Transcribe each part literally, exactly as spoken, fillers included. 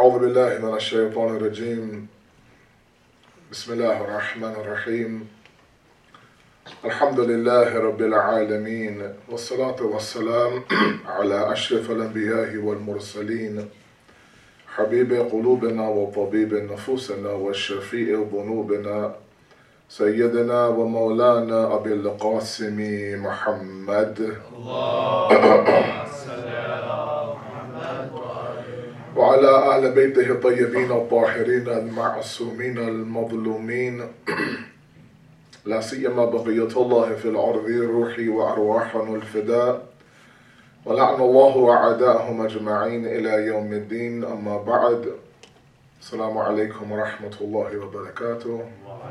أعوذ بالله من الشيطان الرجيم بسم الله الرحمن الرحيم الحمد لله رب العالمين والصلاة والسلام على أشرف الأنبياء والمرسلين حبيب قلوبنا وطبيب نفوسنا والشفيع ذنوبنا سيدنا ومولانا أبي القاسم محمد اللهم صل على محمد وعلى أهل بيته الطيبين الطاهرين المعصومين المظلومين لا سيما بقية الله في الأرض روحي وأرواحنا الفداء ولعن الله أعداءهم أجمعين إلى يوم الدين. أما بعد. السلام عليكم ورحمة الله وبركاته.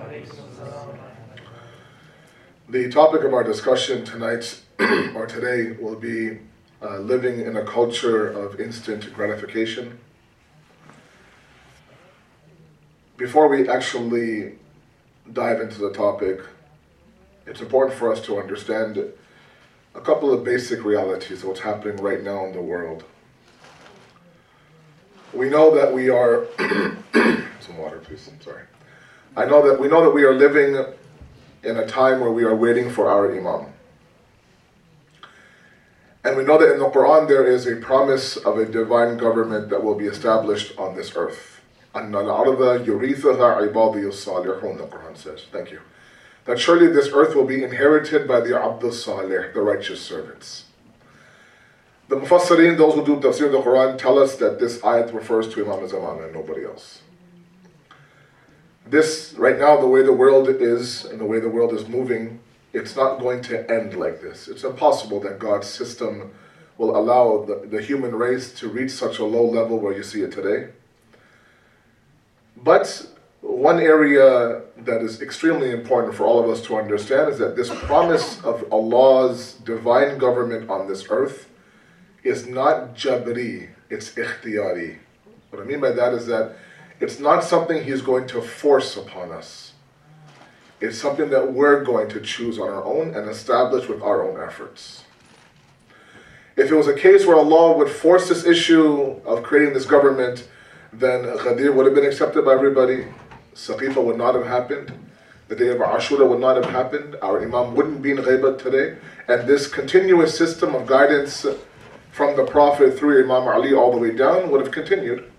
The topic of our discussion tonight or today will be uh, living in a culture of instant gratification. Before we actually dive into the topic, it's important for us to understand a couple of basic realities of what's happening right now in the world. We know that we are some water please, I'm sorry. I know that we know that we are living in a time where we are waiting for our Imam. And we know that in the Quran there is a promise of a divine government that will be established on this earth. أَنَّ الْأَرْضَ يُرِيثُهَا عِبَادِيُ الصَّالِحُونَ, the Quran says. Thank you. That surely this earth will be inherited by the Abdul Salih, the righteous servants. The Mufassirin, those who do tafsir of the Quran, tell us that this ayat refers to Imam Zaman and nobody else. This, right now, the way the world is and the way the world is moving, it's not going to end like this. It's impossible that God's system will allow the, the human race to reach such a low level where you see it today. But one area that is extremely important for all of us to understand is that this promise of Allah's divine government on this earth is not jabri, it's ikhtiyari. What I mean by that is that it's not something He's going to force upon us. It's something that we're going to choose on our own and establish with our own efforts. If it was a case where Allah would force this issue of creating this government, then Ghadir would have been accepted by everybody. Saqifa would not have happened. The day of Ashura would not have happened. Our Imam wouldn't be in Ghaibat today. And this continuous system of guidance from the Prophet through Imam Ali all the way down would have continued.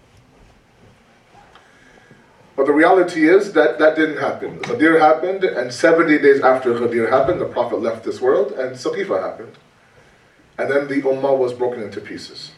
But the reality is that that didn't happen. Ghadir happened, and seventy days after Ghadir happened, the Prophet left this world, and Saqifa happened. And then the Ummah was broken into pieces.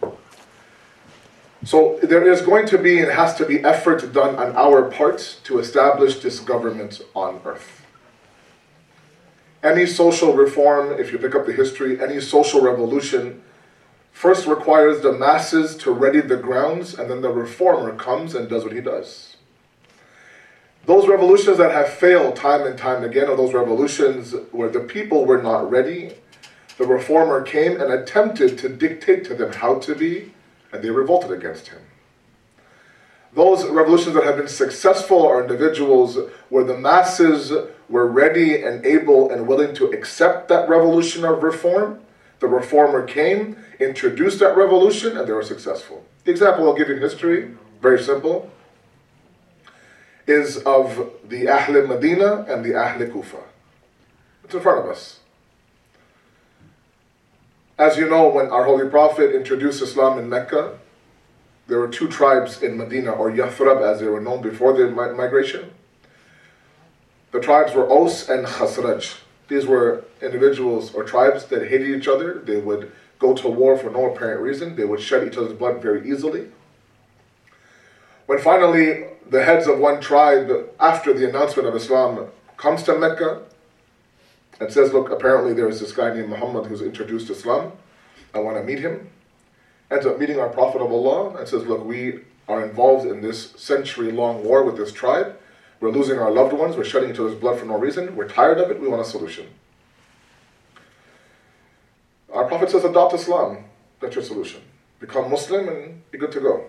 So there is going to be and has to be effort done on our part to establish this government on earth. Any social reform, if you pick up the history, any social revolution first requires the masses to ready the grounds, and then the reformer comes and does what he does. Those revolutions that have failed time and time again are those revolutions where the people were not ready. The reformer came and attempted to dictate to them how to be, and they revolted against him. Those revolutions that have been successful are individuals where the masses were ready and able and willing to accept that revolution of reform. The reformer came, introduced that revolution, and they were successful. The example I'll give you in history, very simple, is of the Ahl Medina and the Ahl Kufa. It's in front of us. As you know, when our Holy Prophet introduced Islam in Mecca, there were two tribes in Medina, or Yathrib as they were known before the migration. The tribes were Aus and Khazraj. These were individuals or tribes that hated each other. They would go to war for no apparent reason. They would shed each other's blood very easily. When finally the heads of one tribe, after the announcement of Islam, comes to Mecca and says, look, apparently there is this guy named Muhammad who's introduced Islam. I want to meet him. Ends up meeting our Prophet of Allah and says, look, we are involved in this century-long war with this tribe. We're losing our loved ones. We're shedding each other's blood for no reason. We're tired of it. We want a solution. Our Prophet says, adopt Islam. That's your solution. Become Muslim and be good to go.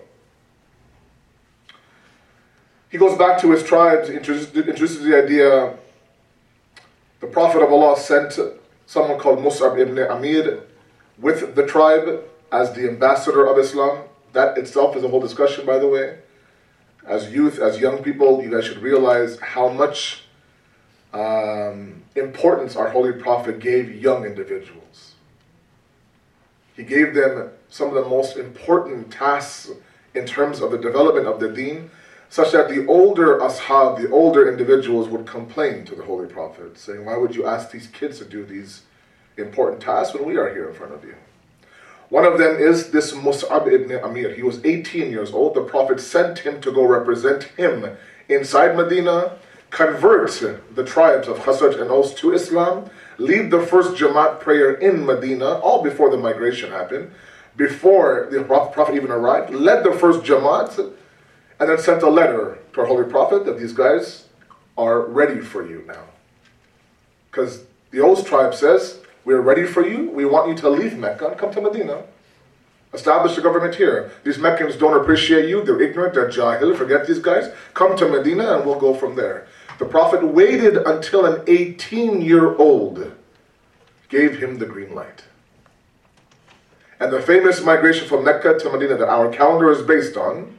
He goes back to his tribes, introduces, introduces the idea. The Prophet of Allah sent someone called Mus'ab ibn Amir with the tribe as the ambassador of Islam that itself is a whole discussion, by the way. As youth, as young people, you guys should realize how much um, importance our Holy Prophet gave young individuals. He gave them some of the most important tasks in terms of the development of the deen, such that the older ashab, the older individuals would complain to the Holy Prophet, saying, why would you ask these kids to do these important tasks when we are here in front of you? One of them is this Mus'ab ibn Amir. He was eighteen years old. The Prophet sent him to go represent him inside Medina, convert the tribes of Khazraj and Aus to Islam, lead the first Jamaat prayer in Medina, all before the migration happened, before the Prophet even arrived, led the first Jamaat, and then sent a letter to our Holy Prophet that these guys are ready for you now. Because the Aus tribe says, we're ready for you, we want you to leave Mecca and come to Medina. Establish the government here. These Meccans don't appreciate you, they're ignorant, they're jahil, forget these guys. Come to Medina and we'll go from there. The Prophet waited until an eighteen-year-old gave him the green light. And the famous migration from Mecca to Medina that our calendar is based on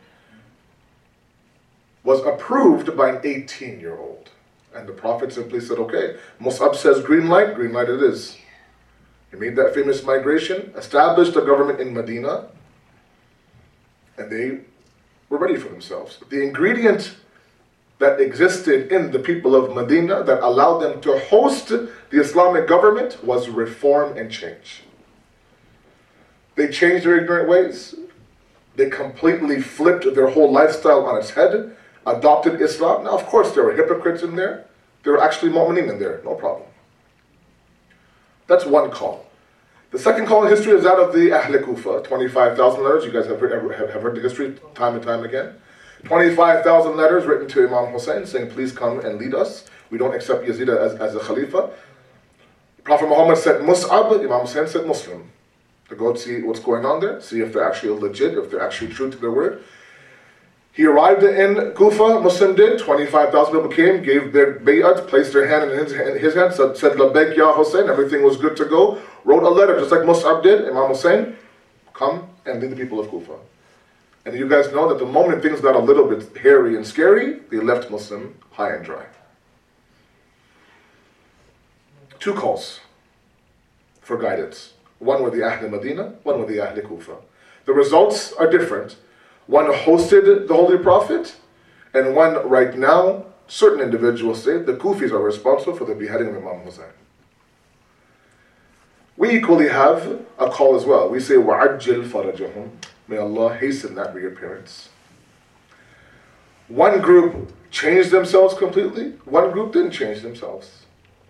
was approved by an eighteen-year-old. And the Prophet simply said, okay, Mus'ab says green light, green light it is. He made that famous migration, established a government in Medina, and they were ready for themselves. The ingredient that existed in the people of Medina that allowed them to host the Islamic government was reform and change. They changed their ignorant ways. They completely flipped their whole lifestyle on its head, adopted Islam. Now, of course, there were hypocrites in there. There were actually mu'mineen in there, no problem. That's one call. The second call in history is that of the Ahl Kufa, twenty-five thousand letters. You guys have heard, have, have heard the history time and time again. twenty-five thousand letters written to Imam Hussein saying, please come and lead us. We don't accept Yazid as, as a Khalifa. Prophet Muhammad said Mus'ab, Imam Hussein said Muslim. To go see what's going on there, see if they're actually legit, if they're actually true to their word. He arrived in Kufa, Muslim did, twenty-five thousand people came, gave their bay'at, placed their hand in his, in his hand, said, said Labbaik Ya Hussein, everything was good to go, wrote a letter just like Mus'ab did, Imam Hussein, come and lead the people of Kufa. And you guys know that the moment things got a little bit hairy and scary, they left Muslim high and dry. Two calls for guidance. One with the Ahl Medina, one with the Ahl Kufa. The results are different. One hosted the Holy Prophet, and one right now, certain individuals say the Kufis are responsible for the beheading of Imam Hussein. We equally have a call as well. We say, وَعَجِّلْ فَرَجَهُمْ. May Allah hasten that reappearance. One group changed themselves completely, one group didn't change themselves.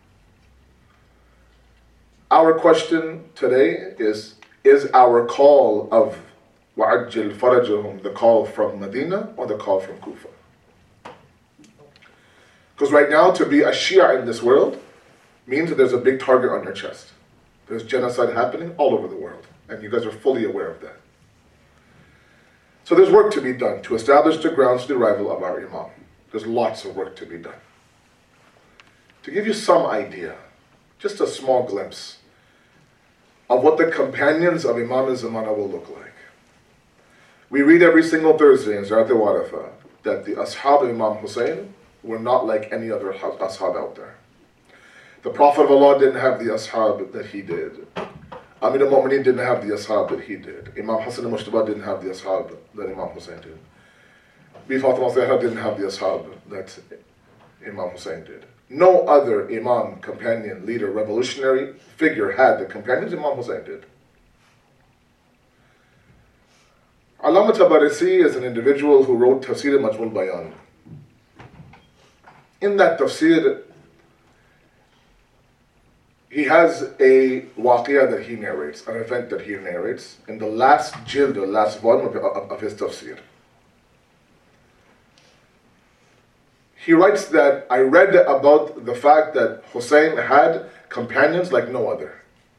Our question today is, is our call of وَعَجِّلْ فَرَجَهُمْ the call from Medina or the call from Kufa? Because right now, to be a Shia in this world means that there's a big target on your chest. There's genocide happening all over the world, and you guys are fully aware of that. So there's work to be done to establish the grounds for the arrival of our Imam. There's lots of work to be done. To give you some idea, just a small glimpse of what the companions of Imam al-Zamana will look like. We read every single Thursday in Zarat al-Warafa that the ashab of Imam Hussein were not like any other ashab out there. The Prophet of Allah didn't have the ashab that he did. Amir al-Mu'mineen didn't have the ashab that he did. Imam Hassan al-Mushtaba didn't have the ashab that Imam Hussein did. Bi Fatima Zahra didn't have the ashab that Imam Hussein did. No other Imam, companion, leader, revolutionary figure had the companions Imam Hussein did. Allama Tabarisi is an individual who wrote Tafsir Majmul Bayan. In that tafsir, he has a waqiyah that he narrates, an event that he narrates, in the last jild, the last volume of, of, of his tafsir. He writes that, I read about the fact that Hussein had companions like no other.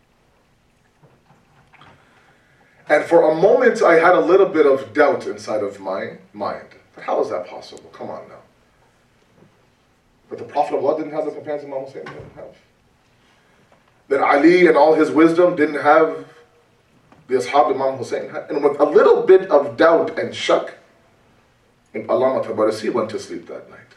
And for a moment I had a little bit of doubt inside of my mind. How is that possible? Come on now. But the Prophet of Allah didn't have the companions Imam Hussein didn't have. That Ali and all his wisdom didn't have the Ashab Imam Hussein had. And with a little bit of doubt and shak, Allama Tabarsi went to sleep that night.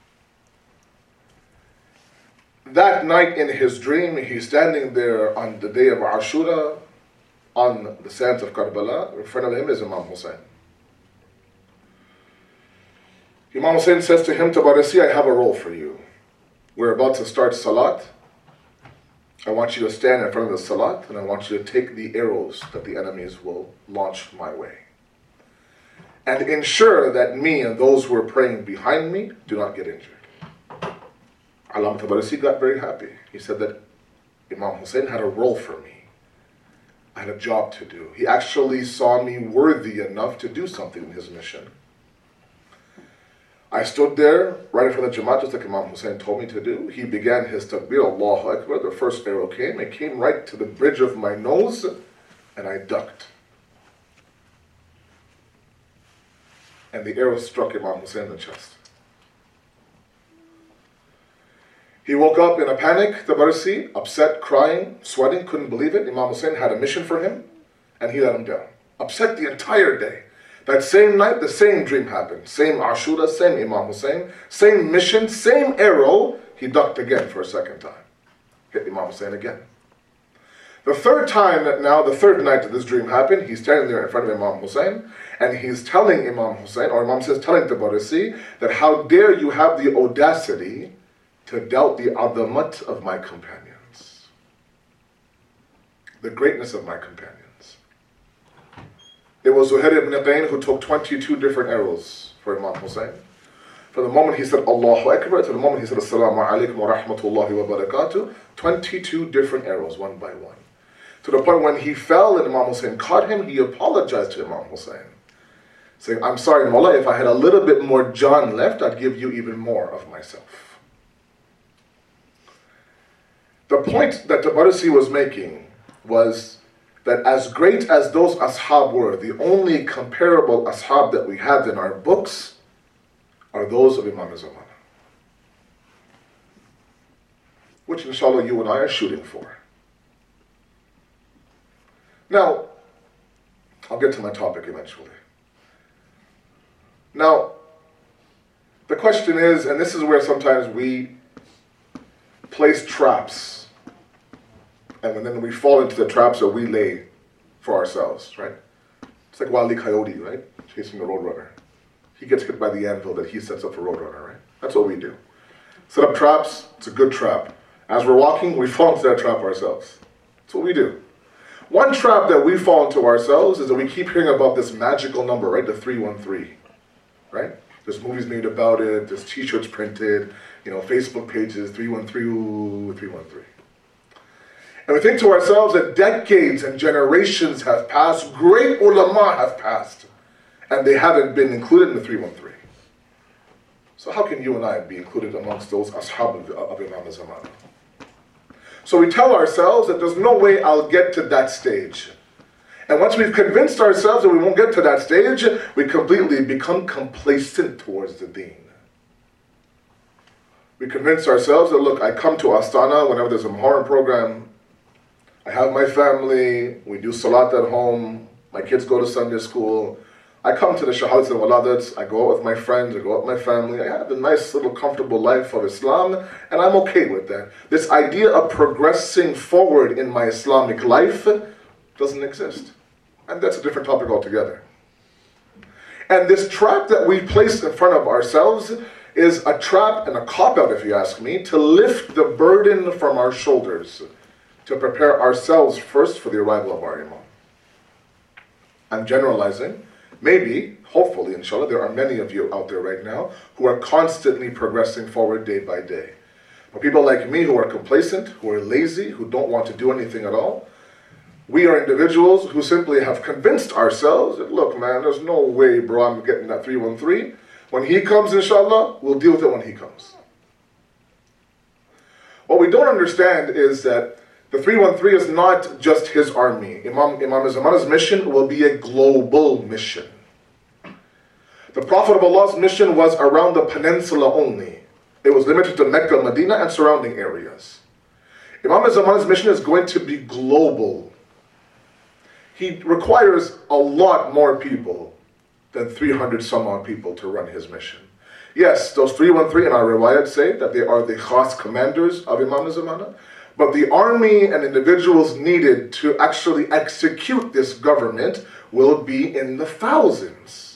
That night in his dream, he's standing there on the day of Ashura, on the sands of Karbala. In front of him is Imam Hussein. Imam Hussein says to him, Tabarsi, I have a role for you. We're about to start Salat. I want you to stand in front of the Salat, and I want you to take the arrows that the enemies will launch my way. And ensure that me and those who are praying behind me do not get injured. Allama Tabarsi got very happy. He said that Imam Hussein had a role for me. I had a job to do. He actually saw me worthy enough to do something in his mission. I stood there right in front of the Jamaat, just like Imam Hussein told me to do. He began his takbir, Allahu Akbar. The first arrow came. It came right to the bridge of my nose, and I ducked. And the arrow struck Imam Hussein in the chest. He woke up in a panic, Tabarsi, upset, crying, sweating, couldn't believe it. Imam Hussein had a mission for him, and he let him down. Upset the entire day. That same night, the same dream happened. Same Ashura, same Imam Hussein, same mission, same arrow. He ducked again for a second time. Hit Imam Hussein again. The third time that now, the third night that this dream happened, he's standing there in front of Imam Hussein, and he's telling Imam Hussein, or Imam says, telling Tabarsi, that how dare you have the audacity to doubt the adamat of my companions. The greatness of my companions. It was Zuhair ibn Qayn who took twenty-two different arrows for Imam Hussein. From the moment he said Allahu Akbar to the moment he said Assalamu alaikum wa rahmatullahi wa barakatuh, twenty-two different arrows, one by one. To the point when he fell and Imam Hussein caught him, he apologized to Imam Hussein, saying, I'm sorry, Mullah, if I had a little bit more John left, I'd give you even more of myself. The point that Tabarsi was making was that as great as those ashab were, the only comparable ashab that we have in our books are those of Imam Zamana, which inshallah you and I are shooting for. Now, I'll get to my topic eventually. Now, the question is, and this is where sometimes we place traps, and then we fall into the traps that we lay for ourselves, right? It's like Wile E. Coyote, right? Chasing the Roadrunner. He gets hit by the anvil that he sets up for Roadrunner, right? That's what we do. Set up traps, it's a good trap. As we're walking, we fall into that trap ourselves. That's what we do. One trap that we fall into ourselves is that we keep hearing about this magical number, right? The three one three, right? There's movies made about it, there's t-shirts printed, you know, Facebook pages, three one three, ooh, three one three. And we think to ourselves that decades and generations have passed, great ulama have passed, and they haven't been included in the three one three. So how can you and I be included amongst those ashab of, of Imam Zamana? So we tell ourselves that there's no way I'll get to that stage. And once we've convinced ourselves that we won't get to that stage, we completely become complacent towards the deen. We convince ourselves that, look, I come to Astana whenever there's a Muharram program, I have my family, we do salat at home, my kids go to Sunday school, I come to the shahadats and waladats, I go out with my friends, I go out with my family, I have a nice little comfortable life of Islam, and I'm okay with that. This idea of progressing forward in my Islamic life doesn't exist. And that's a different topic altogether. And this trap that we place in front of ourselves is a trap and a cop-out, if you ask me, to lift the burden from our shoulders, to prepare ourselves first for the arrival of our Imam. I'm generalizing. Maybe, hopefully, inshallah, there are many of you out there right now who are constantly progressing forward day by day. But people like me who are complacent, who are lazy, who don't want to do anything at all, we are individuals who simply have convinced ourselves that, look, man, there's no way, bro, I'm getting that three one three. When he comes, inshallah, we'll deal with it when he comes. What we don't understand is that the three one three is not just his army. Imam, Imam Zamana's mission will be a global mission. The Prophet of Allah's mission was around the peninsula only. It was limited to Mecca, Medina, and surrounding areas. Imam Zamana's mission is going to be global. he requires a lot more people than three hundred some odd people to run his mission. Yes, those three one three in our riwayat say that they are the khas commanders of Imam Zamana, but the army and individuals needed to actually execute this government will be in the thousands.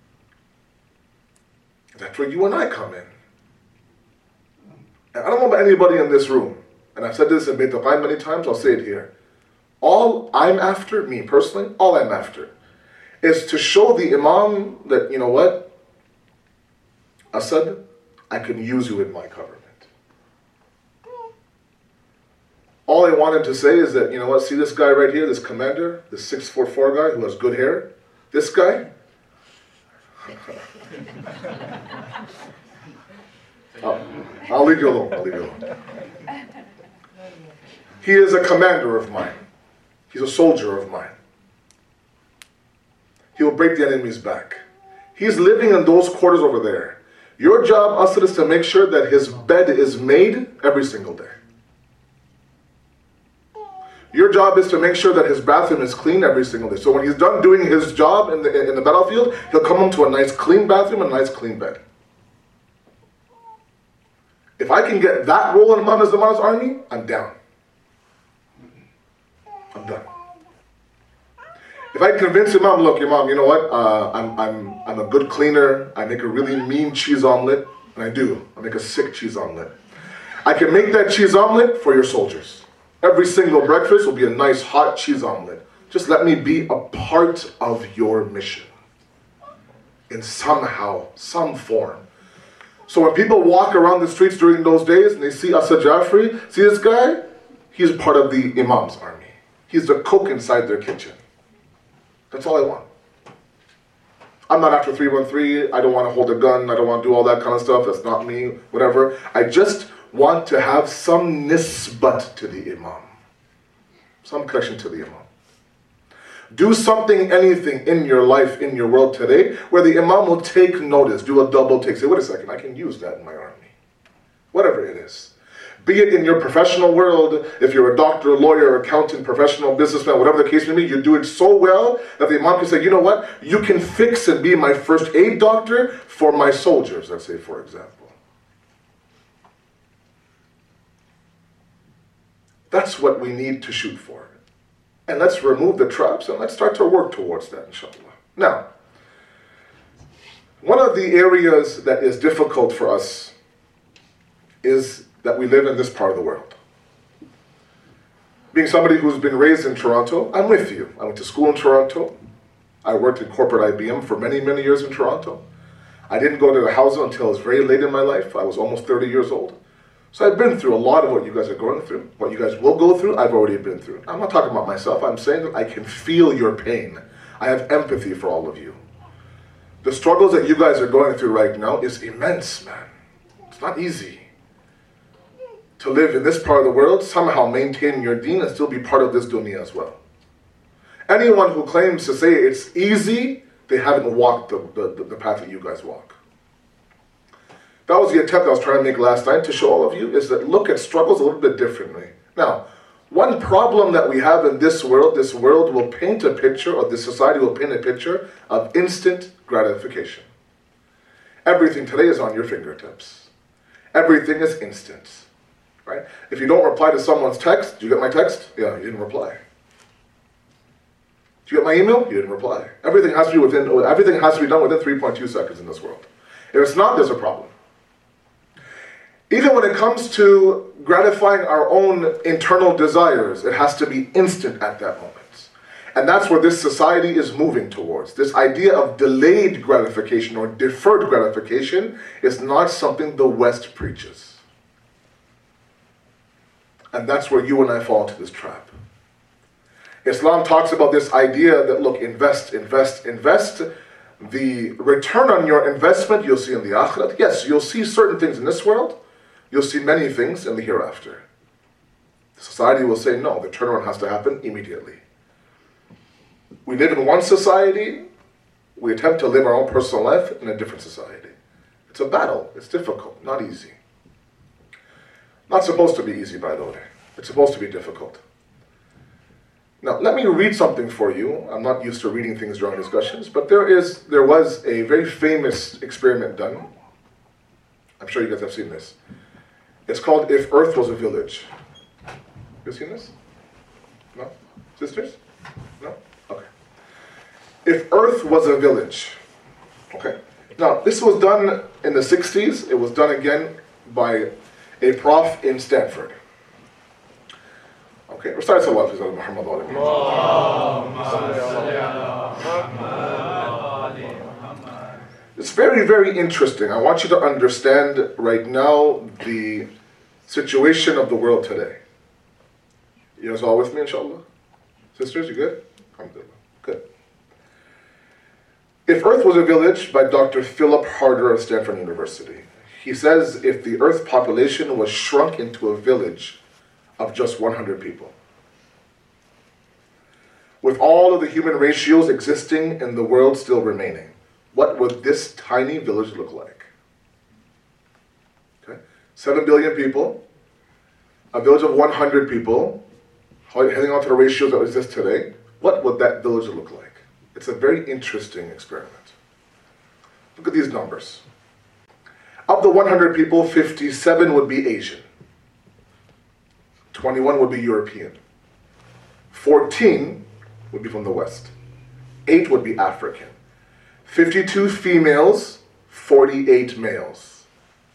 That's where you and I come in. And I don't know about anybody in this room, and I've said this in Beit Qaim many times, I'll say it here. All I'm after, me personally, all I'm after, is to show the Imam that, you know what, Asad, I can use you in my government. All I wanted to say is that, you know what, see this guy right here, this commander, this six foot four guy who has good hair? This guy? I'll, I'll leave you alone, I'll leave you alone. He is a commander of mine. He's a soldier of mine. He will break the enemy's back. He's living in those quarters over there. Your job, Asad, is to make sure that his bed is made every single day. Your job is to make sure that his bathroom is clean every single day. So when he's done doing his job in the, in the battlefield, he'll come home to a nice clean bathroom and a nice clean bed. If I can get that role in Imam Zamana's army, I'm down. I'm done. If I convince Imam, look, Imam, you know what? Uh, I'm, I'm, I'm a good cleaner. I make a really mean cheese omelet. And I do. I make a sick cheese omelet. I can make that cheese omelet for your soldiers. Every single breakfast will be a nice hot cheese omelet. Just let me be a part of your mission. In somehow, some form. So when people walk around the streets during those days and they see Asad Jafri, see this guy? He's part of the Imam's army. He's the cook inside their kitchen. That's all I want. I'm not after three one three. I don't want to hold a gun. I don't want to do all that kind of stuff. That's not me. Whatever. I just want to have some nisbat to the Imam. Some connection to the Imam. Do something, anything in your life, in your world today, where the Imam will take notice, do a double take. Say, wait a second, I can use that in my army. Whatever it is. Be it in your professional world, if you're a doctor, lawyer, accountant, professional, businessman, whatever the case may be, you do it so well that the Imam can say, you know what, you can fix and be my first aid doctor for my soldiers, let's say, for example. That's what we need to shoot for. And let's remove the traps and let's start to work towards that, inshallah. Now, one of the areas that is difficult for us is that we live in this part of the world. Being somebody who's been raised in Toronto, I'm with you. I went to school in Toronto. I worked in corporate I B M for many, many years in Toronto. I didn't go to the house until I was very late in my life. I was almost thirty years old. So I've been through a lot of what you guys are going through. What you guys will go through, I've already been through. I'm not talking about myself. I'm saying that I can feel your pain. I have empathy for all of you. The struggles that you guys are going through right now is immense, man. It's not easy to live in this part of the world, somehow maintain your deen and still be part of this dunya as well. Anyone who claims to say it's easy, they haven't walked the, the, the path that you guys walk. That was the attempt I was trying to make last night to show all of you, is that look at struggles a little bit differently. Now, one problem that we have in this world, this world will paint a picture, or this society will paint a picture of instant gratification. Everything today is on your fingertips. Everything is instant. Right? If you don't reply to someone's text, do you get my text? Yeah, you didn't reply. Do you get my email? You didn't reply. Everything has to be within. Everything has to be done within three point two seconds in this world. If it's not, there's a problem. Even when it comes to gratifying our own internal desires, it has to be instant at that moment. And that's where this society is moving towards. This idea of delayed gratification or deferred gratification is not something the West preaches. And that's where you and I fall into this trap. Islam talks about this idea that, look, invest, invest, invest. The return on your investment you'll see in the akhirat. Yes, you'll see certain things in this world. You'll see many things in the hereafter. Society will say, no, the turnaround has to happen immediately. We live in one society. We attempt to live our own personal life in a different society. It's a battle. It's difficult, not easy. Not supposed to be easy, by the way. It's supposed to be difficult. Now, let me read something for you. I'm not used to reading things during discussions, but there is, there was a very famous experiment done. I'm sure you guys have seen this. It's called If Earth Was a Village. You seen this? No? Sisters? No? Okay. If Earth Was a Village. Okay. Now, this was done in the sixties. It was done again by a prof in Stanford. Okay, we're starting to watch Muhammad. It's very, very interesting. I want you to understand right now the situation of the world today. You guys all with me, inshallah? Sisters, you good? Alhamdulillah. Good. If Earth Was a Village by Doctor Philip Harder of Stanford University. He says if the Earth population was shrunk into a village of just one hundred people, with all of the human ratios existing in the world still remaining, what would this tiny village look like? Okay, seven billion people, a village of one hundred people, heading on to the ratios that exist today, what would that village look like? It's a very interesting experiment. Look at these numbers. Of the one hundred people, fifty-seven would be Asian. twenty-one would be European. fourteen would be from the West. eight would be African. fifty-two females, forty-eight males.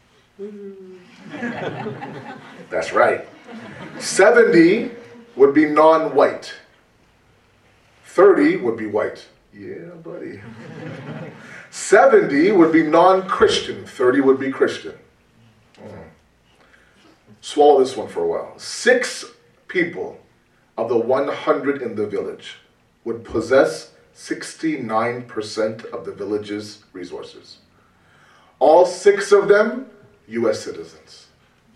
That's right. seventy would be non-white. thirty would be white. Yeah, buddy. seventy would be non-Christian. thirty would be Christian. Mm. Swallow this one for a while. Six people of the one hundred in the village would possess sixty-nine percent of the village's resources. All six of them, U S citizens.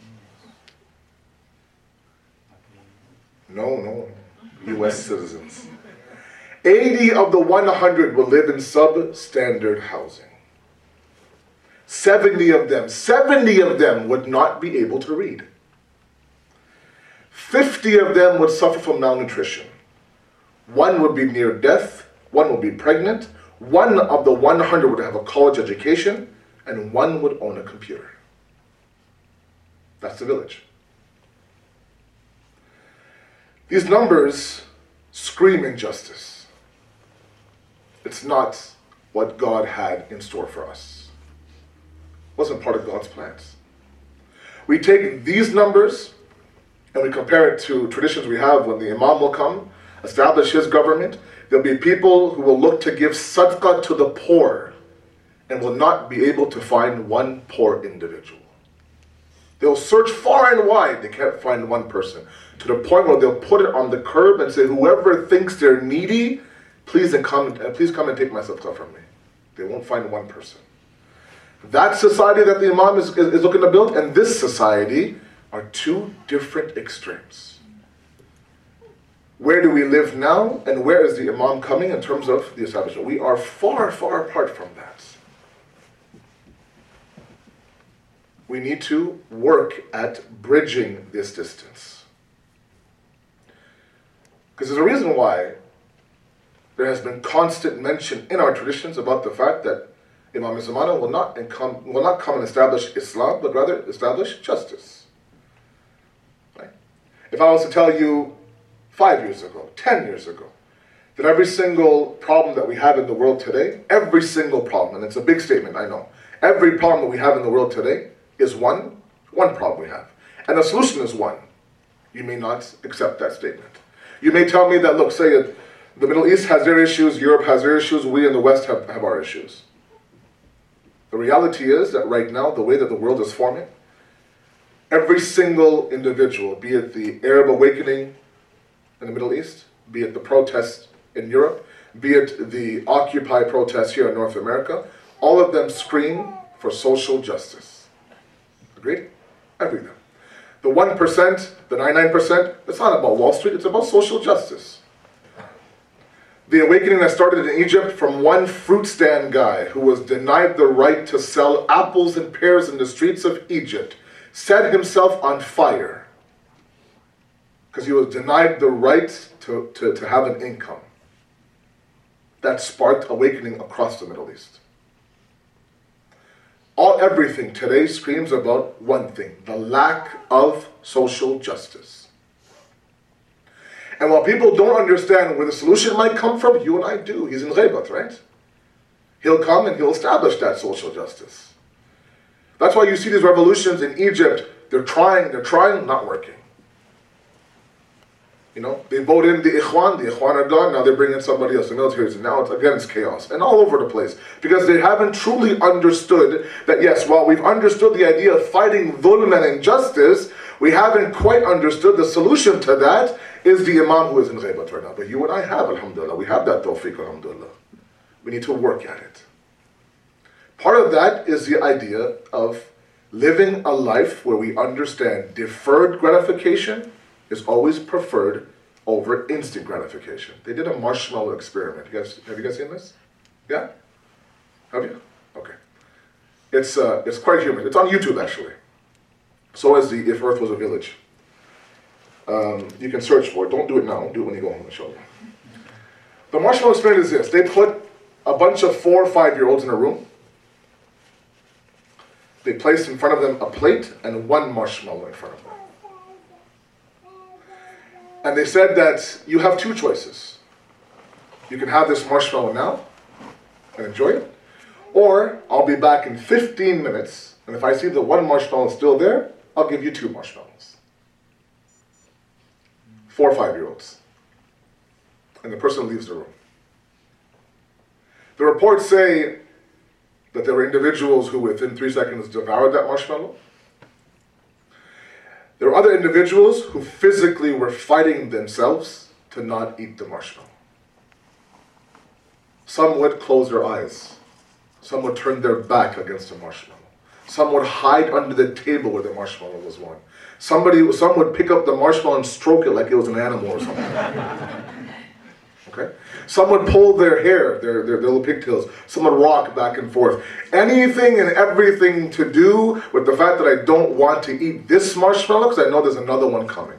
No, no, U S citizens. eighty of the one hundred will live in substandard housing. seventy of them, seventy of them would not be able to read. fifty of them would suffer from malnutrition. One would be near death, one would be pregnant, one of the one hundred would have a college education, and one would own a computer. That's the village. These numbers scream injustice. It's not what God had in store for us. It wasn't part of God's plans. We take these numbers and we compare it to traditions we have when the Imam will come, establish his government. There'll be people who will look to give sadaqah to the poor and will not be able to find one poor individual. They'll search far and wide, they can't find one person, to the point where they'll put it on the curb and say, whoever thinks they're needy, please come, please come and take my sadaqah from me. They won't find one person. That society that the Imam is, is, is looking to build and this society are two different extremes. Where do we live now, and where is the Imam coming in terms of the establishment? We are far, far apart from that. We need to work at bridging this distance. Because there's a reason why there has been constant mention in our traditions about the fact that Imam Zamana will not, come, will not come and establish Islam, but rather establish justice. Right? If I was to tell you five years ago, ten years ago, that every single problem that we have in the world today, every single problem, and it's a big statement, I know, every problem that we have in the world today is one, one problem we have. And the solution is one. You may not accept that statement. You may tell me that, look, say it, the Middle East has their issues, Europe has their issues, we in the West have, have our issues. The reality is that right now, the way that the world is forming, every single individual, be it the Arab awakening in the Middle East, be it the protests in Europe, be it the Occupy protests here in North America, all of them scream for social justice. Agreed? Every them. The one percent, the ninety-nine percent, it's not about Wall Street, it's about social justice. The awakening that started in Egypt from one fruit stand guy who was denied the right to sell apples and pears in the streets of Egypt, set himself on fire because he was denied the right to, to, to have an income. That sparked awakening across the Middle East. All everything today screams about one thing: the lack of social justice. And while people don't understand where the solution might come from, you and I do. He's in Ghaibat, right? He'll come and he'll establish that social justice. That's why you see these revolutions in Egypt. They're trying, they're trying, not working. You know, they vote in the Ikhwan, the Ikhwan are gone, now they bring in somebody else, the military, and now it's, again, it's chaos. And all over the place. Because they haven't truly understood that, yes, while we've understood the idea of fighting dhulm and injustice, we haven't quite understood the solution to that is the Imam who is in Ghaibat right now. But you and I have, alhamdulillah, we have that tawfiq, alhamdulillah. We need to work at it. Part of that is the idea of living a life where we understand deferred gratification is always preferred over instant gratification. They did a marshmallow experiment. You guys, have you guys seen this? Yeah? Have you? Okay. It's uh, it's quite human. It's on YouTube, actually. So is the If Earth Was a Village. Um, you can search for it. Don't do it now. Do it when you go home, inshallah. The marshmallow experiment is this. They put a bunch of four or five-year-olds in a room. They placed in front of them a plate and one marshmallow in front of them. And they said that you have two choices. You can have this marshmallow now and enjoy it, or I'll be back in fifteen minutes, and if I see the one marshmallow is still there, I'll give you two marshmallows. Four or five-year-olds. And the person leaves the room. The reports say that there were individuals who within three seconds devoured that marshmallow. There were other individuals who physically were fighting themselves to not eat the marshmallow. Some would close their eyes. Some would turn their back against the marshmallow. Some would hide under the table where the marshmallow was won. Somebody, some would pick up the marshmallow and stroke it like it was an animal or something. Okay? Some would pull their hair, their, their, their little pigtails. Some would rock back and forth. Anything and everything to do with the fact that I don't want to eat this marshmallow because I know there's another one coming.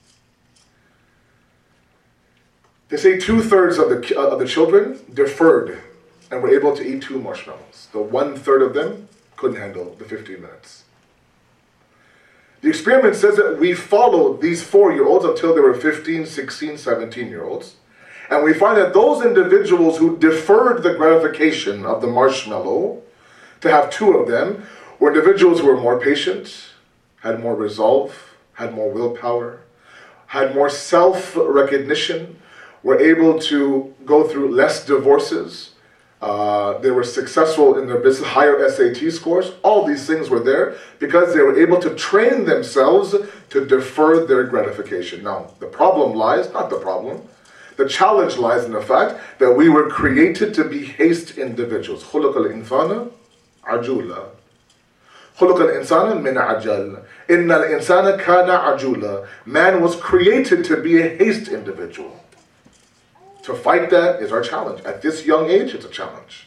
They say two-thirds of the, uh, of the children deferred and were able to eat two marshmallows. The one-third of them couldn't handle the fifteen minutes. The experiment says that we followed these four-year-olds until they were fifteen, sixteen, seventeen-year-olds. And we find that those individuals who deferred the gratification of the marshmallow to have two of them were individuals who were more patient, had more resolve, had more willpower, had more self-recognition, were able to go through less divorces. Uh, they were successful in their business, higher S A T scores. All these things were there because they were able to train themselves to defer their gratification. Now, the problem lies, not the problem, the challenge lies in the fact that we were created to be haste individuals. خُلِقَ الْإِنسَانَ عَجُولًا خُلِقَ الْإِنسَانَ مِنْ عَجَلٍ إِنَّ الْإِنسَانَ كَانَ عَجُولًا. Man was created to be a haste individual. To fight that is our challenge. At this young age, it's a challenge.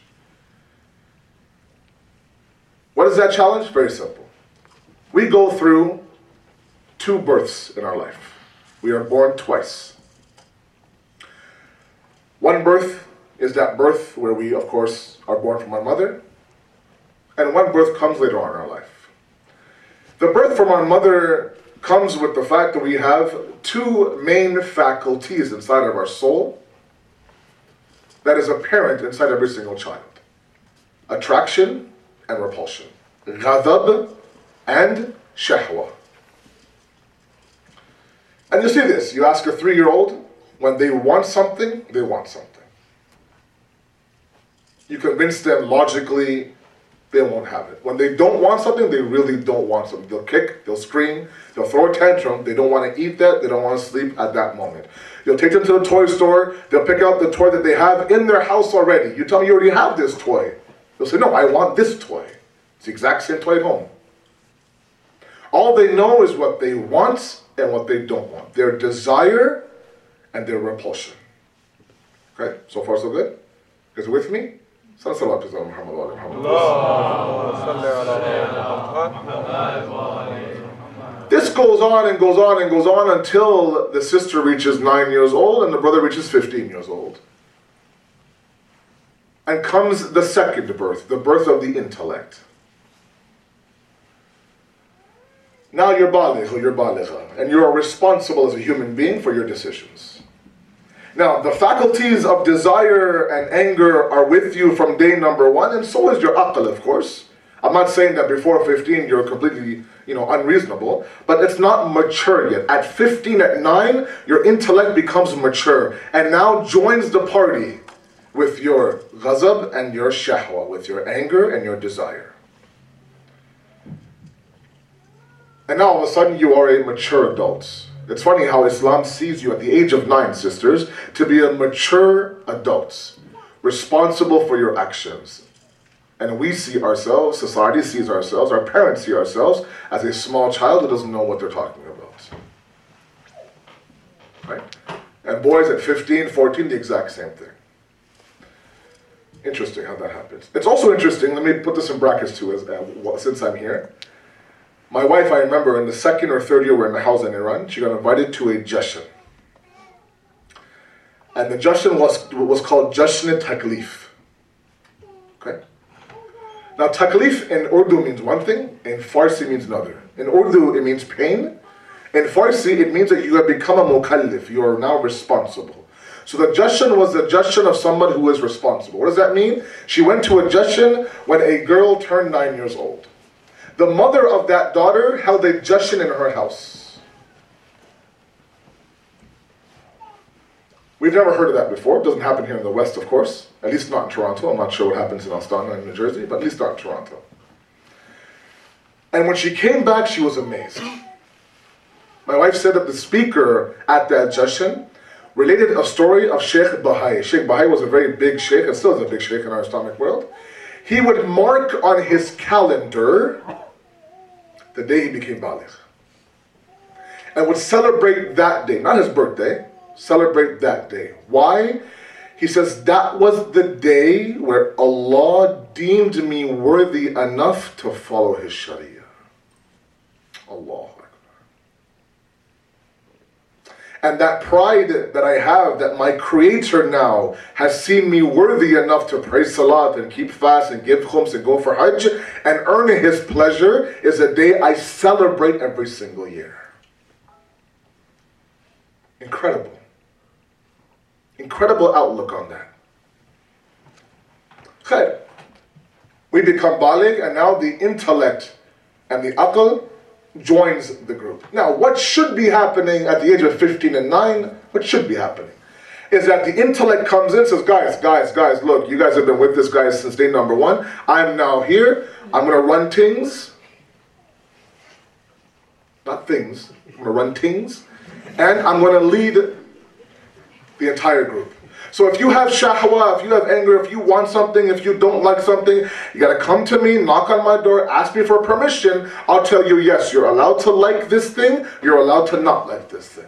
What is that challenge? Very simple. We go through two births in our life. We are born twice. One birth is that birth where we, of course, are born from our mother. And one birth comes later on in our life. The birth from our mother comes with the fact that we have two main faculties inside of our soul that is apparent inside every single child. Attraction and repulsion. Ghadab and shahwa. And you see this. You ask a three-year-old, when they want something, they want something. You convince them logically, they won't have it. When they don't want something, they really don't want something. They'll kick, they'll scream, they'll throw a tantrum, they don't want to eat that, they don't want to sleep at that moment. You'll take them to the toy store, they'll pick out the toy that they have in their house already. You tell me you already have this toy. They'll say, no, I want this toy. It's the exact same toy at home. All they know is what they want and what they don't want. Their desire and their repulsion. Okay, so far so good? You guys with me? This goes on and goes on and goes on until the sister reaches nine years old and the brother reaches fifteen years old. And comes the second birth, the birth of the intellect. Now you're baligh or you're baligha, and you are responsible as a human being for your decisions. Now, the faculties of desire and anger are with you from day number one, and so is your aql, of course. I'm not saying that before fifteen you're completely, you know, unreasonable, but it's not mature yet. At fifteen, at nine, your intellect becomes mature, and now joins the party with your ghazab and your shahwa, with your anger and your desire. And now all of a sudden you are a mature adult. It's funny how Islam sees you at the age of nine, sisters, to be a mature adult, responsible for your actions. And we see ourselves, society sees ourselves, our parents see ourselves as a small child who doesn't know what they're talking about. Right? And boys at fifteen, fourteen, the exact same thing. Interesting how that happens. It's also interesting, let me put this in brackets too, as, uh, since I'm here. My wife, I remember, in the second or third year we were in the house in Iran, she got invited to a jashan. And the jashan was, was called Jashan Taklif. Okay? Now, taklif in Urdu means one thing, in Farsi means another. In Urdu, it means pain. In Farsi, it means that you have become a mukallif. You are now responsible. So the jashan was the jashan of someone who is responsible. What does that mean? She went to a jashan when a girl turned nine years old. The mother of that daughter held a jashan in her house. We've never heard of that before. It doesn't happen here in the West, of course. At least not in Toronto. I'm not sure what happens in Astana and New Jersey, but at least not in Toronto. And when she came back, she was amazed. My wife said that the speaker at that jashan related a story of Sheikh Bahai. Sheikh Bahai was a very big sheikh, and still is a big sheikh in our Islamic world. He would mark on his calendar the day he became baligh, and would celebrate that day, not his birthday, celebrate that day. Why? He says, that was the day where Allah deemed me worthy enough to follow His Sharia. Allah. And that pride that I have, that my Creator now has seen me worthy enough to pray salat and keep fast and give khums and go for hajj and earn His pleasure, is a day I celebrate every single year. Incredible. Incredible outlook on that. Khair. We become baligh, and now the intellect and the aql joins the group. Now, what should be happening at the age of fifteen and nine, what should be happening, is that the intellect comes in and says, guys, guys, guys, look, you guys have been with this guy since day number one. I'm now here. I'm going to run things. Not things. I'm going to run things. And I'm going to lead the entire group. So if you have shahwa, if you have anger, if you want something, if you don't like something, you got to come to me, knock on my door, ask me for permission. I'll tell you, yes, you're allowed to like this thing, you're allowed to not like this thing.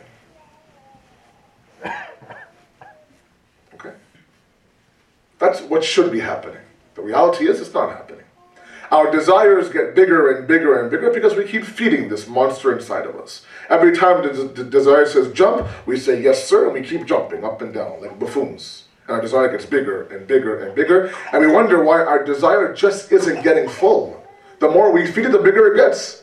Okay? That's what should be happening. The reality is, it's not happening. Our desires get bigger and bigger and bigger because we keep feeding this monster inside of us. Every time the, the desire says jump, we say yes sir, and we keep jumping up and down like buffoons. And our desire gets bigger and bigger and bigger, and we wonder why our desire just isn't getting full. The more we feed it, the bigger it gets.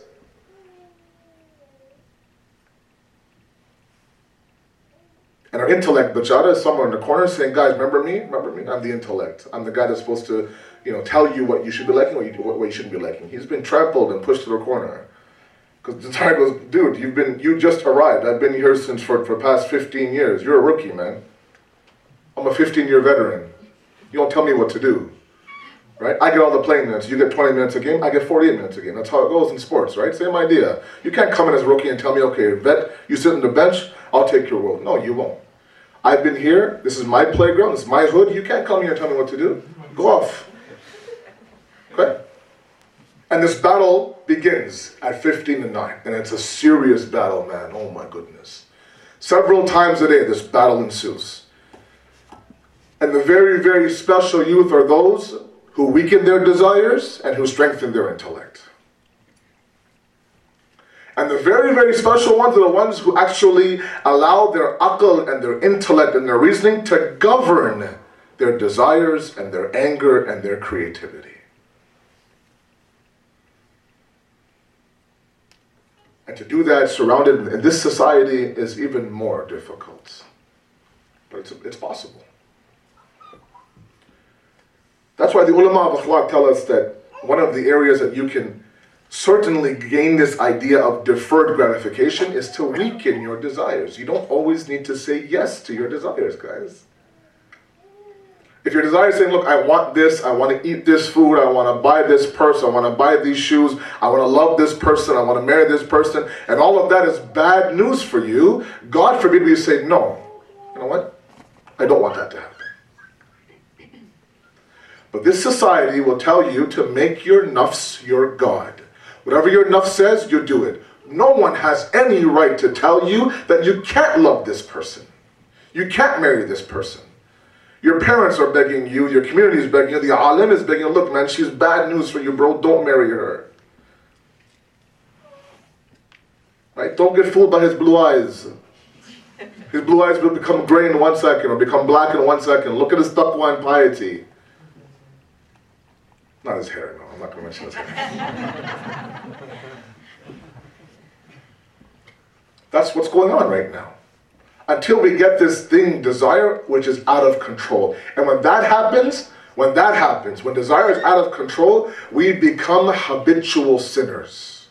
And our intellect, Bachara, is somewhere in the corner saying, guys, remember me? Remember me? I'm the intellect. I'm the guy that's supposed to, you know, tell you what you should be liking, what you, what you shouldn't be liking. He's been trampled and pushed to the corner. Because the Bachara goes, dude, you've been, you just arrived. I've been here since for, for past fifteen years. You're a rookie, man. I'm a fifteen-year veteran. You don't tell me what to do. Right? I get all the playing minutes. You get twenty minutes a game. I get forty-eight minutes a game. That's how it goes in sports, right? Same idea. You can't come in as a rookie and tell me, okay, vet, you sit on the bench, I'll take your role. No, you won't. I've been here. This is my playground. This is my hood. You can't come here and tell me what to do. Go off. Okay? And this battle begins at fifteen and nine. And it's a serious battle, man. Oh my goodness. Several times a day, this battle ensues. And the very, very special youth are those who weaken their desires and who strengthen their intellect. And the very, very special ones are the ones who actually allow their aql and their intellect and their reasoning to govern their desires and their anger and their creativity. And to do that surrounded in this society is even more difficult. But it's, it's possible. That's why the ulama of akhlaq tell us that one of the areas that you can certainly gain this idea of deferred gratification is to weaken your desires. You don't always need to say yes to your desires, guys. If your desire is saying, look, I want this, I want to eat this food, I want to buy this purse, I want to buy these shoes, I want to love this person, I want to marry this person, and all of that is bad news for you, God forbid we say, no, you know what? I don't want that to happen. But this society will tell you to make your nafs your God. Whatever your nafs says, you do it. No one has any right to tell you that you can't love this person. You can't marry this person. Your parents are begging you, your community is begging you, the alim is begging you, look man, she's bad news for you bro, don't marry her. Right? Don't get fooled by his blue eyes. His blue eyes will become gray in one second or become black in one second. Look at his taqwa and piety. Not his hair, no, I'm not going to mention his hair. That's what's going on right now. Until we get this thing, desire, which is out of control. And when that happens, when that happens, when desire is out of control, we become habitual sinners.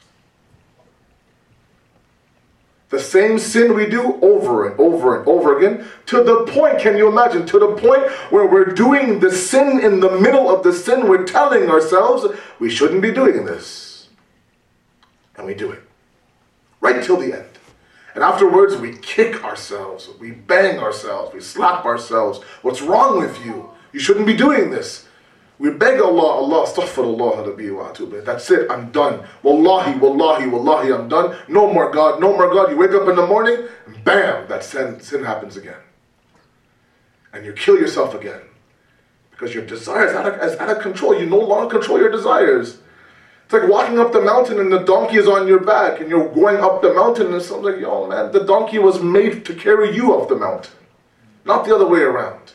The same sin we do over and over and over again, to the point, can you imagine, to the point where we're doing the sin in the middle of the sin, we're telling ourselves, we shouldn't be doing this. And we do it. Right till the end. And afterwards, we kick ourselves, we bang ourselves, we slap ourselves. What's wrong with you? You shouldn't be doing this. We beg Allah, Allah, astaghfirullah rabbi wa atubu ilayh. That's it, I'm done. Wallahi, wallahi, wallahi, I'm done. No more God, no more God. You wake up in the morning, and bam, that sin, sin happens again. And you kill yourself again. Because your desires are out of, is out of control. You no longer control your desires. It's like walking up the mountain and the donkey is on your back and you're going up the mountain and someone's like, yo man, the donkey was made to carry you up the mountain, not the other way around.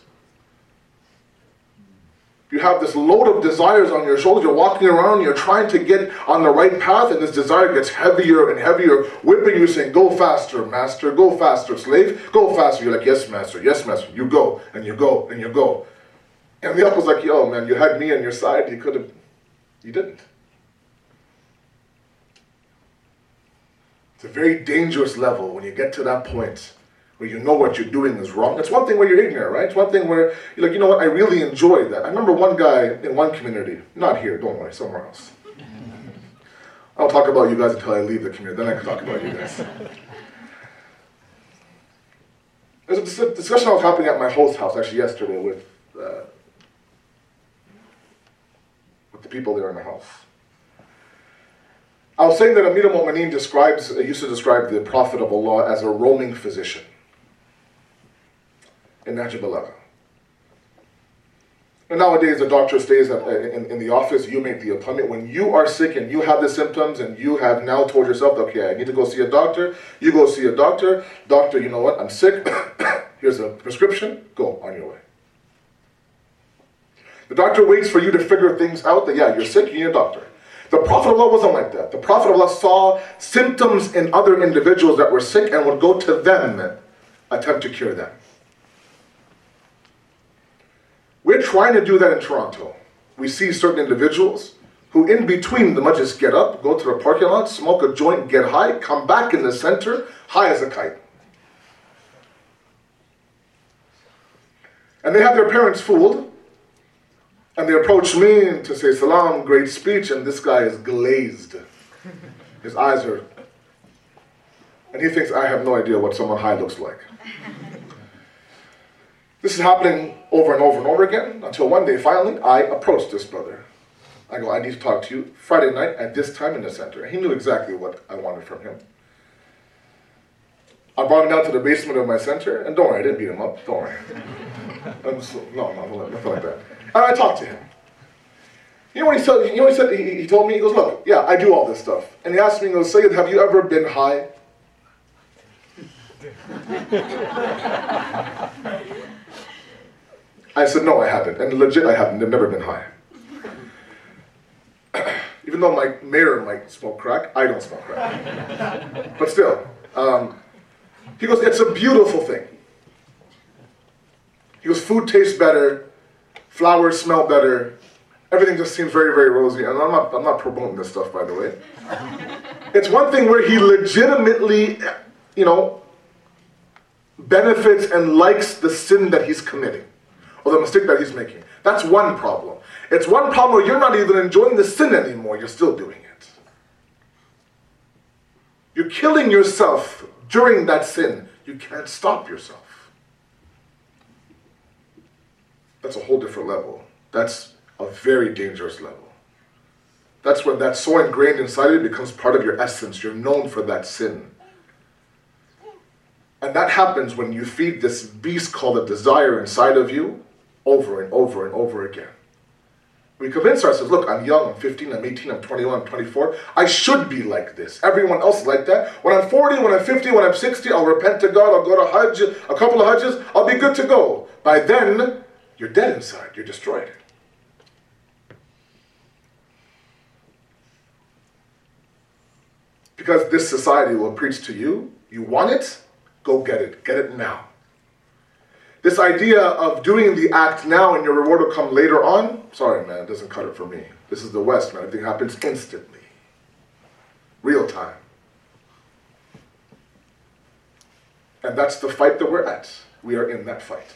You have this load of desires on your shoulders, you're walking around, you're trying to get on the right path and this desire gets heavier and heavier, whipping you saying, go faster, master, go faster, slave, go faster. You're like, yes, master, yes, master. You go, and you go, and you go. And the uncle's like, yo man, you had me on your side, you could have, you didn't. It's a very dangerous level when you get to that point where you know what you're doing is wrong. It's one thing where you're ignorant, right? It's one thing where you're like, you know what, I really enjoy that. I remember one guy in one community, not here, don't worry, somewhere else. I'll talk about you guys until I leave the community, then I can talk about you guys. There's a discussion I was happening at my host house actually yesterday with, uh, with the people there in the house. I was saying that Amir al-Mu'mineen describes, used to describe the Prophet of Allah as a roaming physician in Nahj al-Balagha. And nowadays the doctor stays at, in, in the office, you make the appointment. When you are sick and you have the symptoms and you have now told yourself, okay, I need to go see a doctor, you go see a doctor, doctor, you know what, I'm sick, here's a prescription, go on your way. The doctor waits for you to figure things out that, yeah, you're sick, you need a doctor. The Prophet of Allah wasn't like that. The Prophet of Allah saw symptoms in other individuals that were sick and would go to them and attempt to cure them. We're trying to do that in Toronto. We see certain individuals who in between the majlis get up, go to the parking lot, smoke a joint, get high, come back in the center, high as a kite. And they have their parents fooled. And they approach me to say, salam, great speech, and this guy is glazed. His eyes are, and he thinks I have no idea what someone high looks like. This is happening over and over and over again, until one day, finally, I approached this brother. I go, I need to talk to you Friday night at this time in the center. And he knew exactly what I wanted from him. I brought him down to the basement of my center, and don't worry, I didn't beat him up, don't worry. So, no, no, nothing like that. And I talked to him. You know what he said? You know what he said? He, he told me, he goes, look, yeah, I do all this stuff. And he asked me, he goes, Sayyid, have you ever been high? I said, no, I haven't. And legit, I haven't. I've never been high. Even though my mayor might smoke crack, I don't smoke crack. But still, um, he goes, it's a beautiful thing. He goes, food tastes better, flowers smell better, everything just seems very, very rosy. And I'm not, I'm not promoting this stuff, by the way. It's one thing where he legitimately, you know, benefits and likes the sin that he's committing, or the mistake that he's making. That's one problem. It's one problem where you're not even enjoying the sin anymore, you're still doing it. You're killing yourself during that sin. You can't stop yourself. That's a whole different level. That's a very dangerous level. That's when that's so ingrained inside you, it becomes part of your essence. You're known for that sin. And that happens when you feed this beast called a desire inside of you over and over and over again. We convince ourselves, look, I'm young, I'm fifteen, I'm eighteen, I'm twenty-one, I'm twenty-four. I should be like this. Everyone else is like that. When I'm forty, when I'm fifty, when I'm sixty, I'll repent to God, I'll go to Hajj, a couple of Hajjs, I'll be good to go. By then, you're dead inside, you're destroyed. Because this society will preach to you, you want it, go get it, get it now. This idea of doing the act now and your reward will come later on, sorry man, it doesn't cut it for me. This is the West, man, everything happens instantly. Real time. And that's the fight that we're at. We are in that fight.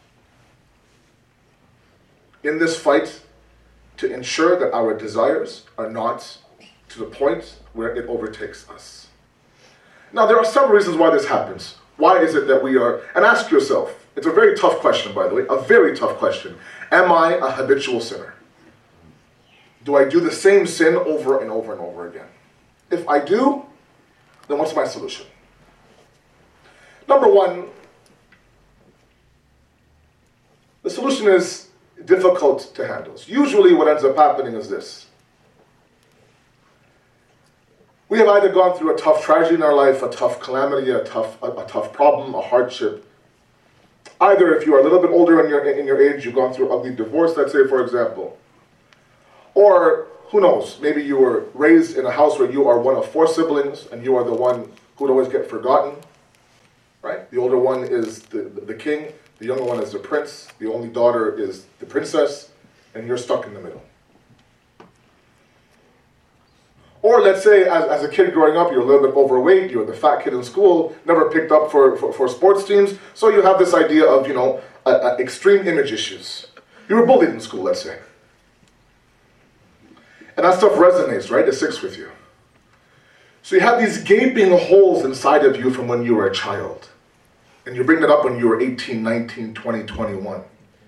In this fight, to ensure that our desires are not to the point where it overtakes us. Now, there are several reasons why this happens. Why is it that we are, and ask yourself, it's a very tough question, by the way, a very tough question. Am I a habitual sinner? Do I do the same sin over and over and over again? If I do, then what's my solution? Number one, the solution is difficult to handle. Usually what ends up happening is this. We have either gone through a tough tragedy in our life, a tough calamity, a tough, a, a tough problem, a hardship. Either if you are a little bit older in your, in your age, you've gone through an ugly divorce, let's say, for example. Or, who knows, maybe you were raised in a house where you are one of four siblings and you are the one who would always get forgotten. Right? The older one is the, the, the king, the younger one is the prince, the only daughter is the princess, and you're stuck in the middle. Or let's say, as, as a kid growing up, you're a little bit overweight, you're the fat kid in school, never picked up for, for, for sports teams, so you have this idea of, you know, uh, uh, extreme image issues. You were bullied in school, let's say. And that stuff resonates, right? It sticks with you. So you have these gaping holes inside of you from when you were a child. And you bring that up when you were eighteen, nineteen, twenty, twenty-one.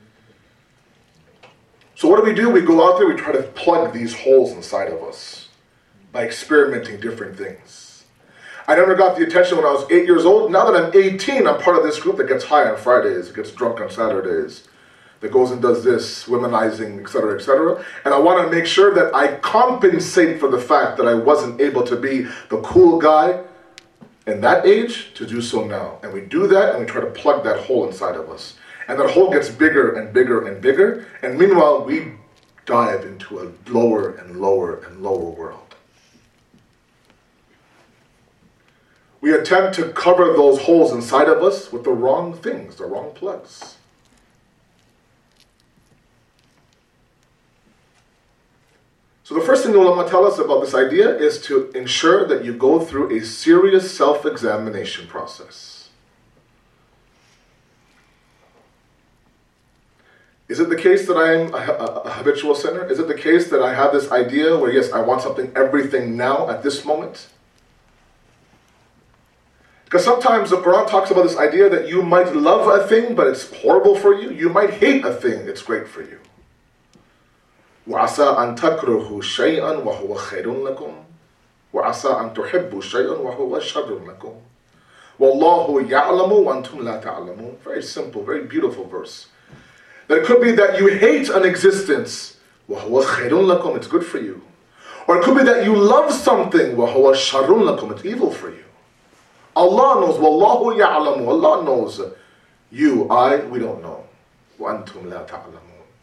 So what do we do? We go out there, we try to plug these holes inside of us by experimenting different things. I never got the attention when I was eight years old. Now that I'm eighteen, I'm part of this group that gets high on Fridays, gets drunk on Saturdays, that goes and does this, womenizing, et cetera, et cetera. And I want to make sure that I compensate for the fact that I wasn't able to be the cool guy in that age to do so now. And we do that and we try to plug that hole inside of us. And that hole gets bigger and bigger and bigger. And meanwhile, we dive into a lower and lower and lower world. We attempt to cover those holes inside of us with the wrong things, the wrong plugs. So the first thing the ulama tell us about this idea is to ensure that you go through a serious self-examination process. Is it the case that I am a, a, a habitual sinner? Is it the case that I have this idea where, yes, I want something, everything now at this moment? Because sometimes the Quran talks about this idea that you might love a thing, but it's horrible for you. You might hate a thing, it's great for you. وَعَسَىٰ أَن تَكْرُهُ شَيْئًا وَهُوَ خَيْرٌ لَكُمْ وَعَسَىٰ أَن تُحِبُّوا شَيْئًا وَهُوَ شَرٌ لَكُمْ وَاللَّهُ يَعْلَمُ وَأَنْتُمْ لَا تَعْلَمُونَ. Very simple, very beautiful verse. That it could be that you hate an existence, وَهُوَ خَيْرٌ لَكُمْ, it's good for you. Or it could be that you love something, وَهُوَ شَرٌ لَكُمْ, it's evil for you. Allah knows, وَاللَّهُ يَعْلَمُ, Allah knows. You, I, we don't know. وَأَنْتُمْ لَا تَعْلَمُونَ.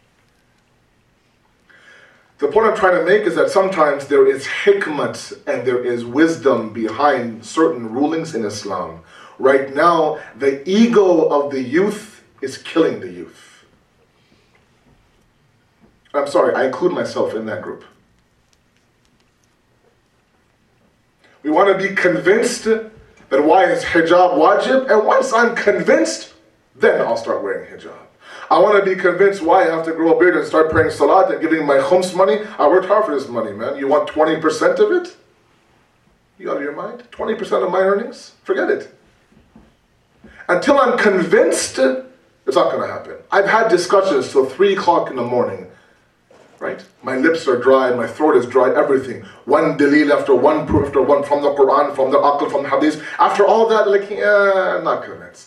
The point I'm trying to make is that sometimes there is hikmat and there is wisdom behind certain rulings in Islam. Right now, the ego of the youth is killing the youth. I'm sorry, I include myself in that group. We want to be convinced that why is hijab wajib, and once I'm convinced, then I'll start wearing hijab. I want to be convinced why I have to grow a beard and start praying salat and giving my khums money. I worked hard for this money, man. You want twenty percent of it? You out of your mind? twenty percent of my earnings? Forget it. Until I'm convinced, it's not going to happen. I've had discussions till three o'clock in the morning, right? My lips are dry, my throat is dry, everything. One dalil after one proof after one from the Quran, from the Aql, from the Hadith. After all that, like, yeah, I'm not convinced.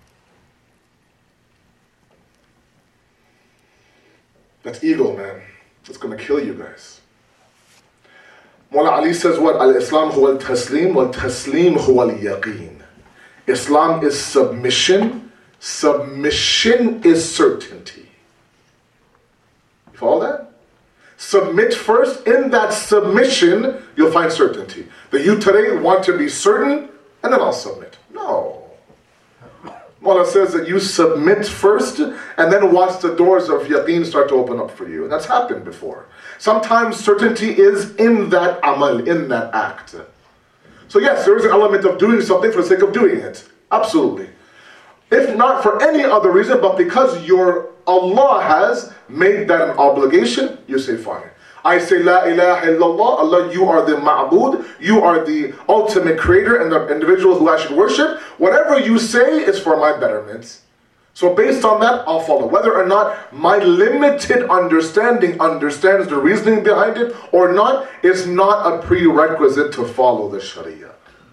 That's ego, man. It's going to kill you guys. Mullah Ali says what? Al-Islam huwa al-taslim, wal-taslim huwa al-yaqeen. Islam is submission. Submission is certainty. You follow that? Submit first. In that submission, you'll find certainty. That you today want to be certain, and then I'll submit. No. Mullah says that you submit first and then watch the doors of yaqeen start to open up for you. And that's happened before. Sometimes certainty is in that amal, in that act. So yes, there is an element of doing something for the sake of doing it. Absolutely. If not for any other reason, but because your Allah has made that an obligation, you say fine. I say La ilaha illallah, Allah, you are the ma'bud, you are the ultimate creator and the individual who I should worship. Whatever you say is for my betterment. So based on that, I'll follow. Whether or not my limited understanding understands the reasoning behind it or not, is not a prerequisite to follow the Sharia.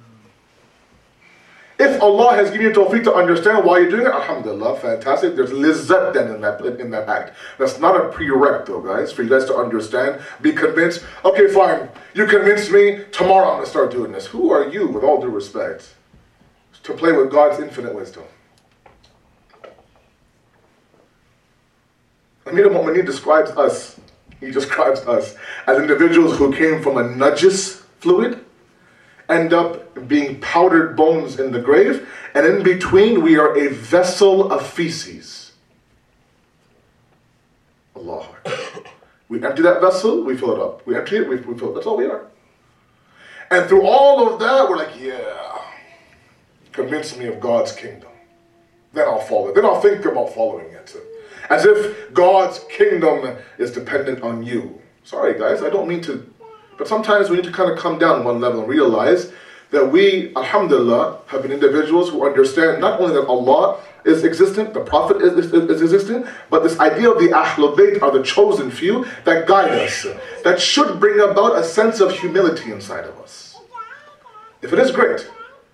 If Allah has given you tawfiq to understand why you're doing it, alhamdulillah, fantastic. There's lizzat then in that, in that act. That's not a prereq though, guys, for you guys to understand, be convinced. Okay, fine, you convinced me, tomorrow I'm going to start doing this. Who are you, with all due respect, to play with God's infinite wisdom? Amir al-Mu'mineen describes us, he describes us as individuals who came from a najis fluid, end up being powdered bones in the grave, and in between we are a vessel of feces. Allah. We empty that vessel, we fill it up. We empty it, we, we fill it. That's all we are. And through all of that, we're like, yeah, convince me of God's kingdom. Then I'll follow it. Then I'll think about following it. As if God's kingdom is dependent on you. Sorry guys, I don't mean to, but sometimes we need to kind of come down one level and realize that we, alhamdulillah, have been individuals who understand not only that Allah is existent, the Prophet is, is, is existent, but this idea of the Ahlul Bayt are the chosen few that guide us, that should bring about a sense of humility inside of us. If it is, great.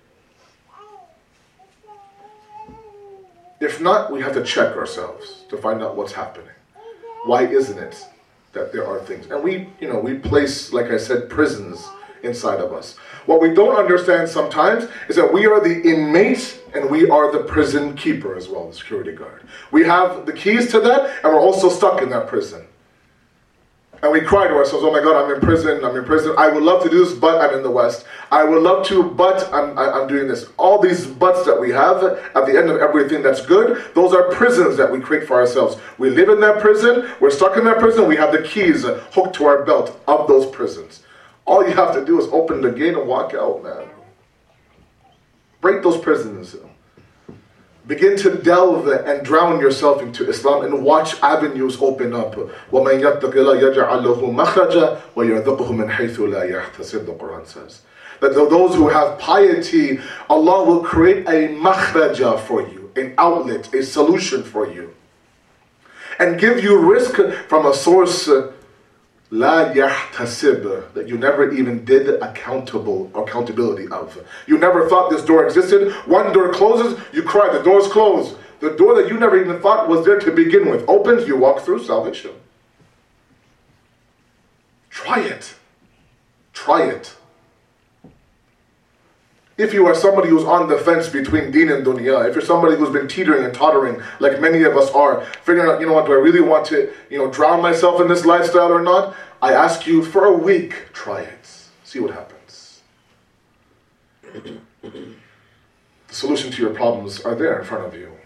If not, we have to check ourselves to find out what's happening. Why isn't it that there are things? And we, you know, we place, like I said, prisons inside of us. What we don't understand sometimes is that we are the inmate and we are the prison keeper as well, the security guard. We have the keys to that and we're also stuck in that prison. And we cry to ourselves, oh my God, I'm in prison, I'm in prison. I would love to do this, but I'm in the West. I would love to, but I'm, I'm doing this. All these buts that we have at the end of everything that's good, those are prisons that we create for ourselves. We live in that prison, we're stuck in that prison, we have the keys hooked to our belt of those prisons. All you have to do is open the gate and walk out, man. Break those prisons. Begin to delve and drown yourself into Islam and watch avenues open up. وَمَنْ يَتَّقِ اللَّهَ يَجْعَلْ لَهُ مَخْرَجًا وَيَرْزُقْهُ مِنْ حَيْثُ لَا يَحْتَسِبُ, the Quran says. That those who have piety, Allah will create a makhraja for you, an outlet, a solution for you. And give you risk from a source La yahtasib, that you never even did accountable accountability of. You never thought this door existed. One door closes, you cry, the door's closed. The door that you never even thought was there to begin with opens, you walk through, salvation. try it. Try it. If you are somebody who's on the fence between deen and dunya, if you're somebody who's been teetering and tottering like many of us are, figuring out, you know what, do I really want to, you know, drown myself in this lifestyle or not? I ask you, for a week, try it. See what happens. The solution to your problems are there in front of you.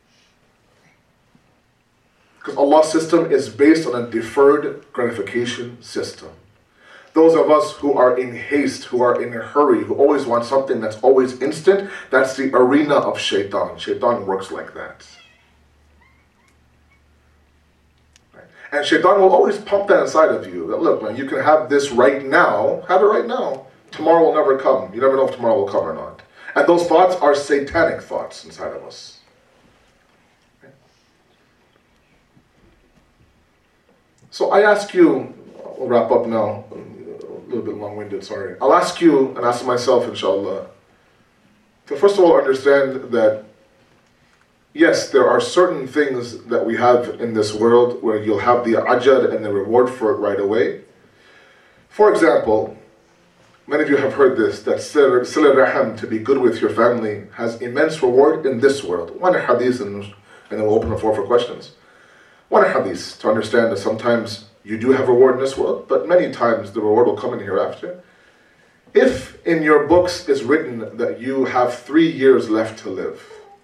Because Allah's system is based on a deferred gratification system. Those of us who are in haste, who are in a hurry, who always want something that's always instant, that's the arena of shaitan. Shaitan works like that. Right? And shaitan will always pump that inside of you. That, look, man, you can have this right now. Have it right now. Tomorrow will never come. You never know if tomorrow will come or not. And those thoughts are satanic thoughts inside of us. Okay? So I ask you, we'll wrap up now. A little bit long-winded, sorry. I'll ask you and ask myself, inshallah, to first of all understand that, yes, there are certain things that we have in this world where you'll have the ajr and the reward for it right away. For example, many of you have heard this, that sila raham, to be good with your family, has immense reward in this world. One hadith, and, and then we'll open the floor for questions. One hadith, to understand that sometimes you do have reward in this world, but many times the reward will come in hereafter. If in your books is written that you have three years left to live,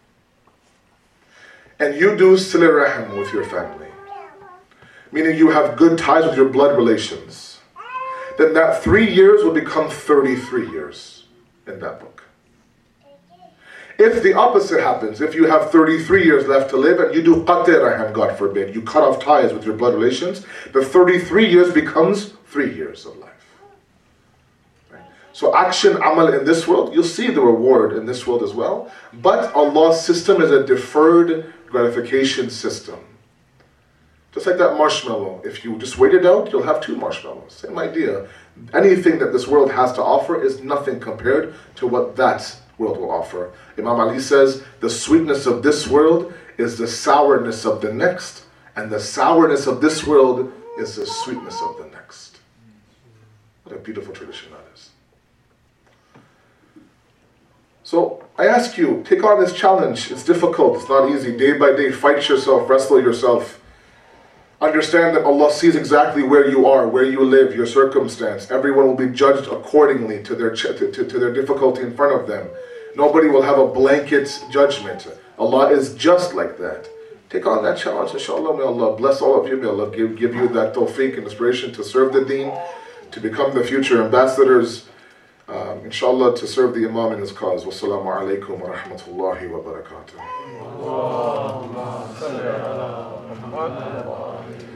and you do sila rahim with your family, meaning you have good ties with your blood relations, then that three years will become thirty-three years in that book. If the opposite happens, if you have thirty-three years left to live and you do qat'i rahim, God forbid, you cut off ties with your blood relations, the thirty-three years becomes three years of life. Right? So action, amal in this world, you'll see the reward in this world as well, but Allah's system is a deferred gratification system. Just like that marshmallow, if you just wait it out, you'll have two marshmallows. Same idea. Anything that this world has to offer is nothing compared to what that world will offer. Imam Ali says, the sweetness of this world is the sourness of the next, and the sourness of this world is the sweetness of the next. What a beautiful tradition that is. So I ask you, take on this challenge. It's difficult, it's not easy. Day by day, fight yourself, wrestle yourself. Understand that Allah sees exactly where you are, where you live, your circumstance. Everyone will be judged accordingly to their, to, to, to their difficulty in front of them. Nobody will have a blanket judgment. Allah is just like that. Take on that challenge, inshallah. May Allah bless all of you. May Allah give, give you that tawfiq and inspiration to serve the deen, to become the future ambassadors, um, inshallah, to serve the Imam in his cause. Wassalamu alaikum wa rahmatullahi wa barakatuh.